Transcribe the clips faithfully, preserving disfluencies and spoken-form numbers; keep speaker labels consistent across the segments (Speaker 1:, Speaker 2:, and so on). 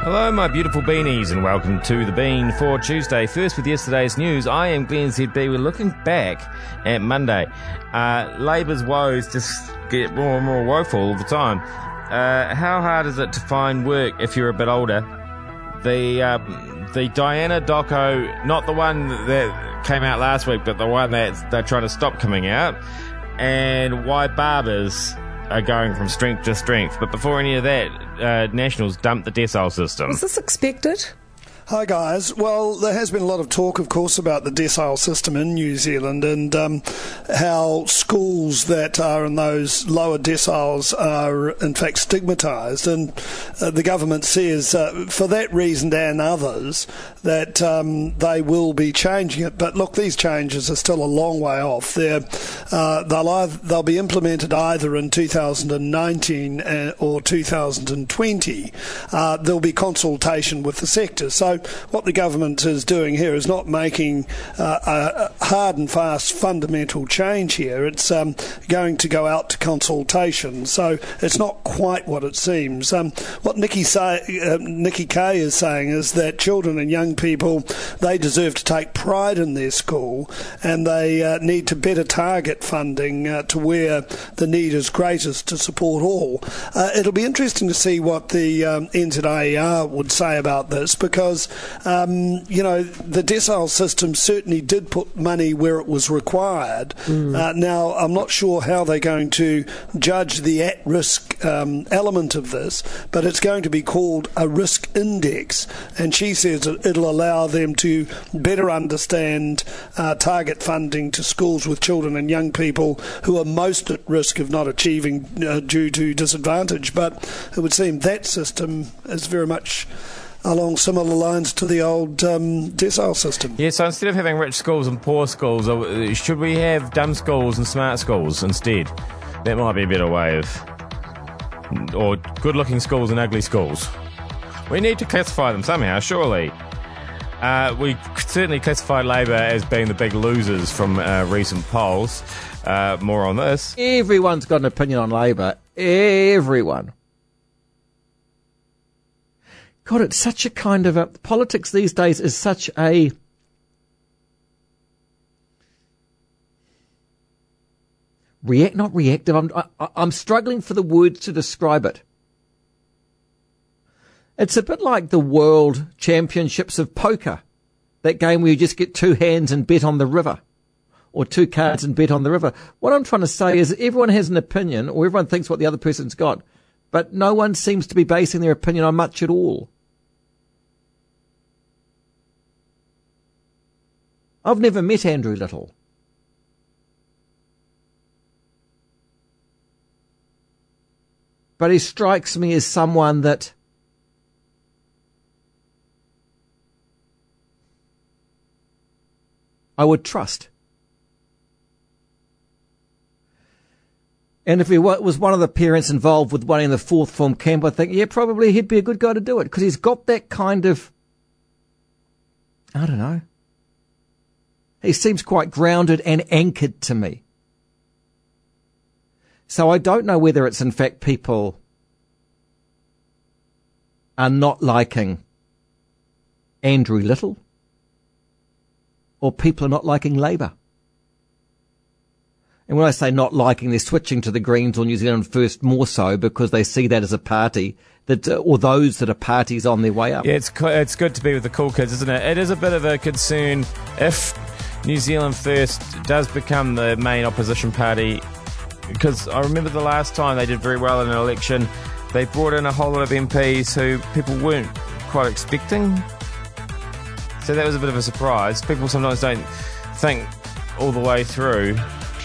Speaker 1: Hello, my beautiful beanies, and welcome to The Bean for Tuesday. First, with yesterday's news, I am Glenn Z B. We're looking back at Monday. Uh, Labour's woes just get more and more woeful all the time. Uh, how hard is it to find work if you're a bit older? The uh, the Diana doco, not the one that came out last week, but the one that they're trying to stop coming out, and why barbers are going from strength to strength. But before any of that, uh, Nationals dumped the decile system.
Speaker 2: Was this expected?
Speaker 3: Hi guys. Well, there has been a lot of talk, of course, about the decile system in New Zealand and um, how schools that are in those lower deciles are in fact stigmatised, and uh, the government says uh, for that reason and others that um, they will be changing it. But look, these changes are still a long way off. They're, uh, they'll, either, they'll be implemented either in two thousand nineteen or two thousand twenty. Uh, there'll be consultation with the sector. So what the government is doing here is not making uh, a hard and fast fundamental change here. It's um, going to go out to consultation. So it's not quite what it seems. Um, what Nikki, say, uh, Nikki Kaye is saying is that children and young people, they deserve to take pride in their school, and they uh, need to better target funding uh, to where the need is greatest to support all. Uh, it'll be interesting to see what the um, N Z A E R would say about this, because Um, you know, the decile system certainly did put money where it was required. Mm. Uh, now, I'm not sure how they're going to judge the at-risk um, element of this, but it's going to be called a risk index, and she says it'll allow them to better understand uh, target funding to schools with children and young people who are most at risk of not achieving uh, due to disadvantage. But it would seem that system is very much along similar lines to the old um, decile system.
Speaker 1: Yeah, so instead of having rich schools and poor schools, should we have dumb schools and smart schools instead? That might be a better way of... Or good-looking schools and ugly schools. We need to classify them somehow, surely. Uh, we certainly classify Labour as being the big losers from uh, recent polls. Uh, more on this.
Speaker 4: Everyone's got an opinion on Labour. Everyone. God, it's such a kind of a... Politics these days is such a... React, not reactive. I'm, I, I'm struggling for the words to describe it. It's a bit like the World Championships of Poker. That game where you just get two hands and bet on the river. Or two cards and bet on the river. What I'm trying to say is everyone has an opinion, or everyone thinks what the other person's got. But no one seems to be basing their opinion on much at all. I've never met Andrew Little. But he strikes me as someone that I would trust. And if he was one of the parents involved with running the fourth form camp, I think, yeah, probably he'd be a good guy to do it, because he's got that kind of, I don't know. He seems quite grounded and anchored to me. So I don't know whether it's in fact people are not liking Andrew Little, or people are not liking Labour. And when I say not liking, they're switching to the Greens or New Zealand First more so because they see that as a party that, uh, or those that are parties on their way up.
Speaker 1: Yeah, it's co- it's good to be with the cool kids, isn't it? It is a bit of a concern if New Zealand First does become the main opposition party, because I remember the last time they did very well in an election, they brought in a whole lot of M Ps who people weren't quite expecting. So that was a bit of a surprise. People sometimes don't think all the way through.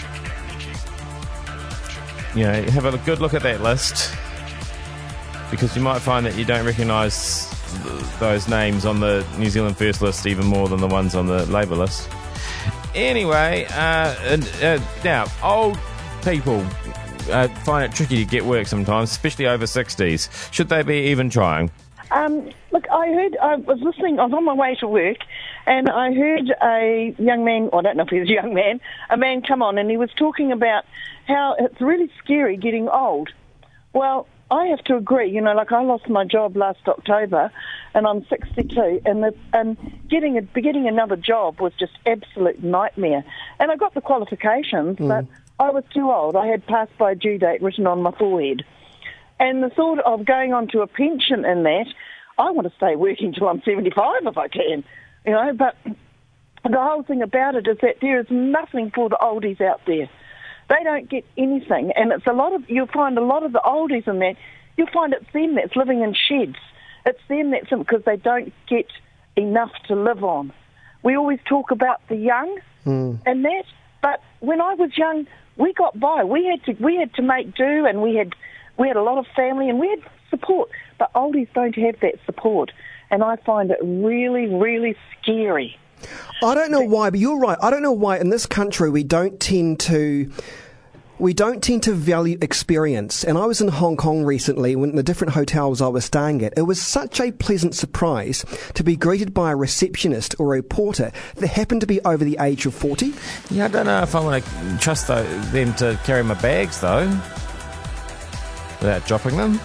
Speaker 1: You know, have a good look at that list, because you might find that you don't recognise th- those names on the New Zealand First list even more than the ones on the Labour list. Anyway, uh, uh, now, old people uh, find it tricky to get work sometimes, especially over sixties. Should they be even trying?
Speaker 5: Um, look, I heard, I was listening, I was on my way to work, and I heard a young man, or I don't know if he was a young man, a man come on, and he was talking about how it's really scary getting old. Well, I have to agree. You know, like I lost my job last October, and I'm sixty-two, and the, and getting a, getting another job was just absolute nightmare. And I got the qualifications, mm. but I was too old. I had passed by due date written on my forehead, and the thought of going on to a pension in that, I want to stay working till I'm seventy-five if I can. You know, but the whole thing about it is that there is nothing for the oldies out there. They don't get anything, and it's a lot of, you'll find a lot of the oldies in that, you'll find it's them that's living in sheds. It's them that's, because they don't get enough to live on. We always talk about the young mm. and that, but when I was young, we got by. We had to, we had to make do, and we had, we had a lot of family, and we had support, but oldies don't have that support, and I find it really, really scary.
Speaker 2: I don't know why, but you're right. I don't know why in this country we don't tend to we don't tend to value experience. And I was in Hong Kong recently, when the different hotels I was staying at, it was such a pleasant surprise to be greeted by a receptionist or a porter that happened to be over the age of forty.
Speaker 1: Yeah, I don't know if I want to trust though, them to carry my bags though, without dropping them.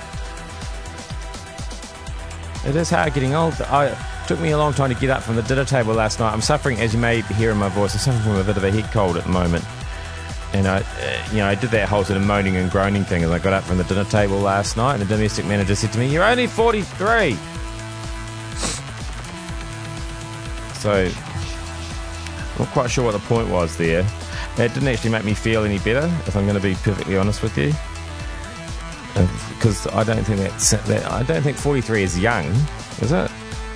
Speaker 1: It is hard getting old. I took me a long time to get up from the dinner table last night. I'm suffering, as you may hear in my voice, I'm suffering from a bit of a head cold at the moment. And I, uh, you know, I did that whole sort of moaning and groaning thing as I got up from the dinner table last night, and the domestic manager said to me, "You're only forty-three." So, not quite sure what the point was there. It didn't actually make me feel any better, if I'm going to be perfectly honest with you, because I don't think that's that. I don't think forty-three is young, is it?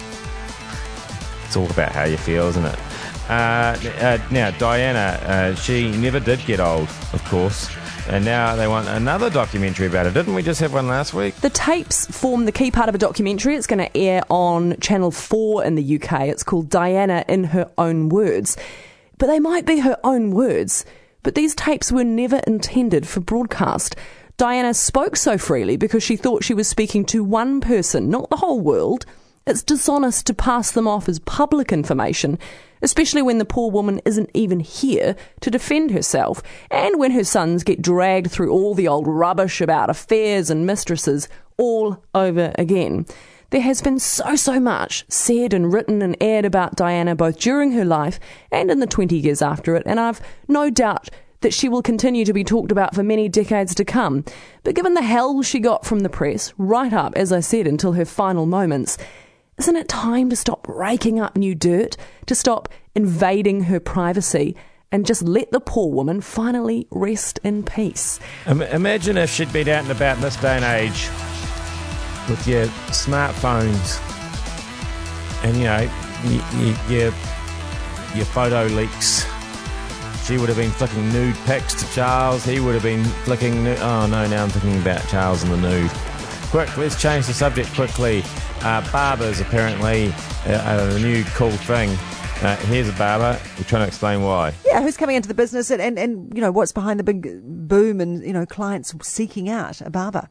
Speaker 1: It's all about how you feel, isn't it? Uh, uh, now, Diana, uh, she never did get old, of course, and now they want another documentary about it. Didn't we just have one last week?
Speaker 6: The tapes form the key part of a documentary. It's going to air on Channel four in the U K. It's called Diana in Her Own Words. But they might be her own words, but these tapes were never intended for broadcast. Diana spoke so freely because she thought she was speaking to one person, not the whole world. It's dishonest to pass them off as public information, especially when the poor woman isn't even here to defend herself, and when her sons get dragged through all the old rubbish about affairs and mistresses all over again. There has been so, so much said and written and aired about Diana both during her life and in the twenty years after it, and I've no doubt that she will continue to be talked about for many decades to come. But given the hell she got from the press, right up, as I said, until her final moments, isn't it time to stop raking up new dirt, to stop invading her privacy, and just let the poor woman finally rest in peace?
Speaker 1: Um, imagine if she'd been out and about in this day and age with your smartphones and, you know, your, your, your photo leaks. She would have been flicking nude pics to Charles. He would have been flicking nude... Oh, no, now I'm thinking about Charles and the nude. Quick, let's change the subject quickly. Uh, barbers, apparently, uh, a new cool thing. Uh, here's a barber. We're trying to explain why.
Speaker 7: Yeah, who's coming into the business and, and, and, you know, what's behind the big boom and, you know, clients seeking out a barber?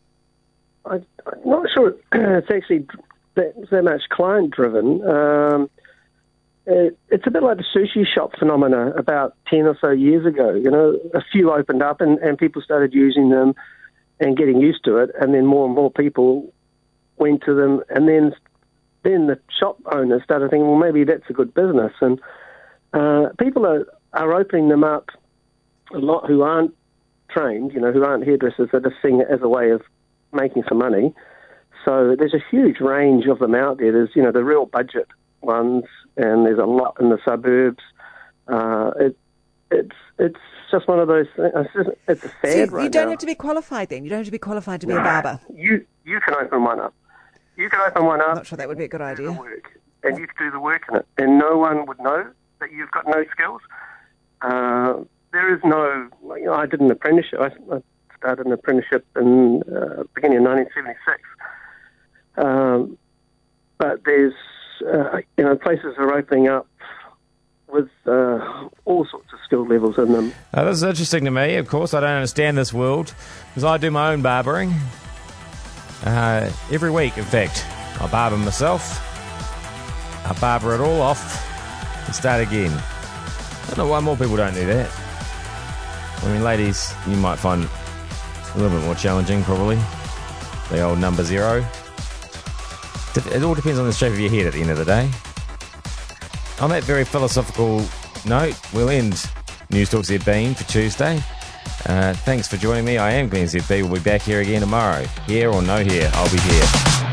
Speaker 8: I, I'm not sure it's actually that, that much client-driven. Um, it, it's a bit like the sushi shop phenomena about ten or so years ago. You know, a few opened up and, and people started using them and getting used to it, and then more and more people went to them, and then then the shop owners started thinking, well, maybe that's a good business. And uh, people are, are opening them up a lot who aren't trained, you know, who aren't hairdressers, that are seeing it as a way of making some money. So there's a huge range of them out there. There's, you know, the real budget ones, and there's a lot in the suburbs. Uh, it, it's it's just one of those things. It's, just, it's a fad
Speaker 7: so
Speaker 8: right
Speaker 7: you don't
Speaker 8: now.
Speaker 7: have to be qualified then? You don't have to be qualified to be a barber?
Speaker 8: You, you can open one up. You can open one up.
Speaker 7: I'm not sure that would be a good idea.
Speaker 8: Work, and you can do the work in it, and no one would know that you've got no skills. Uh, there is no. You know, I did an apprenticeship. I, I started an apprenticeship in uh, beginning of nineteen seventy-six. Um, but there's, uh, you know, places are opening up with uh, all sorts of skill levels in them.
Speaker 1: Uh, this is interesting to me. Of course, I don't understand this world because I do my own barbering. Uh, every week, in fact, I barber myself. I barber it all off and start again. I don't know why more people don't do that. I mean, ladies, you might find it a little bit more challenging, probably. The old number zero. It all depends on the shape of your head at the end of the day. On that very philosophical note, we'll end News Talk Z B for Tuesday. Uh, thanks for joining me. I am Glenn Z B. We'll be back here again tomorrow. Here or no here, I'll be here.